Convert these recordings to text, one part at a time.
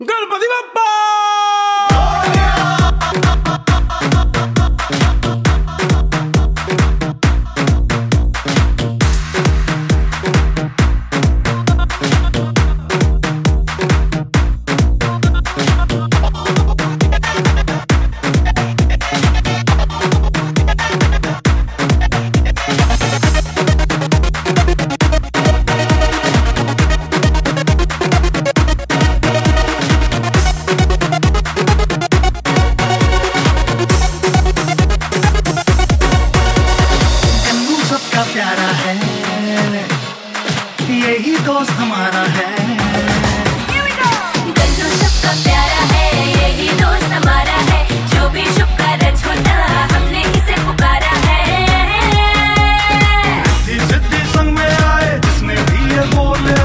गणपति बप्पा। प्यारा है यही दोस्त हमारा है। गन्नू सबका प्यारा है यही दोस्त हमारा है। जो भी शुभ कार्य होता हमने इसे पुकारा है। सिद्धि संग में आए जिसने भी ये बोला।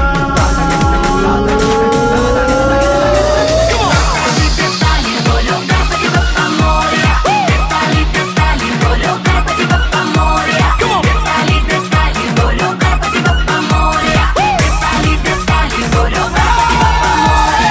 बोलो गणपति बप्पा मोरया। ताली बोलो गणपति बप्पा मोरया। बोलो गणपति बप्पा मोरया। बोलो गणपति बप्पा मोरया।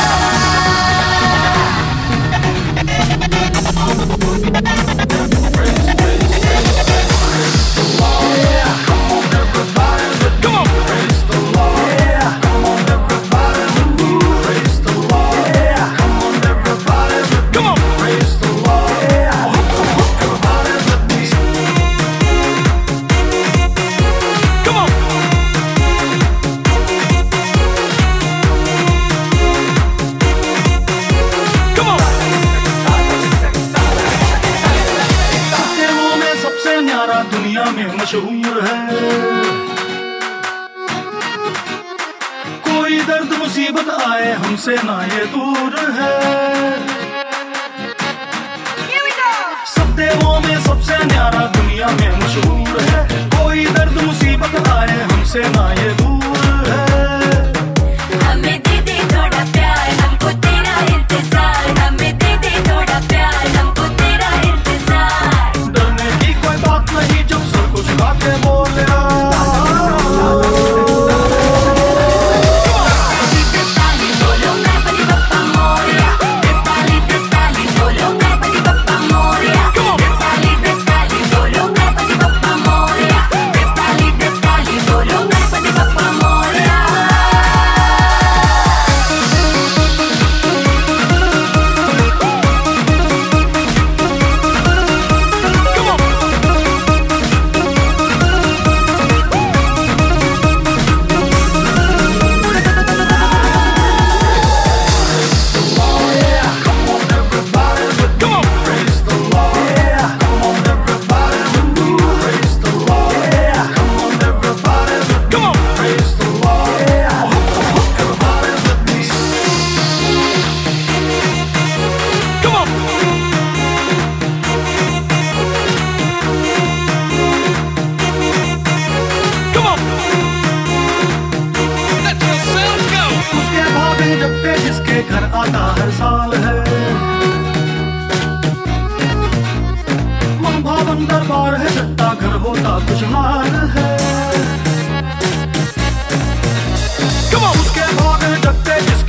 दुनिया में मशहूर है। कोई दर्द मुसीबत आए हमसे ना ये दूर है। सब देवों में सबसे न्यारा दुनिया में मशहूर है। कोई दर्द मुसीबत आए हमसे ना ये दूर है। हमें दे दे थोड़ा प्यार हमको तेरा इंतजार। हमें दे दे थोड़ा प्यार हमको तेरा इंतजार। डरने की कोई बात नहीं जब सर को झुका के बोले। बोलो गणपति बप्पा मोरया। ताली बोलो गणपति बप्पा मोरया। ताली बोलो गणपति बप्पा मोरया। ताली बोलो गणपति बप्पा मोरया। उसके भाभी जब जिसके घर आता हर साल है। मन भावन दरबार है सट्टा घर होता खुशहाल है। उसके भाभी जब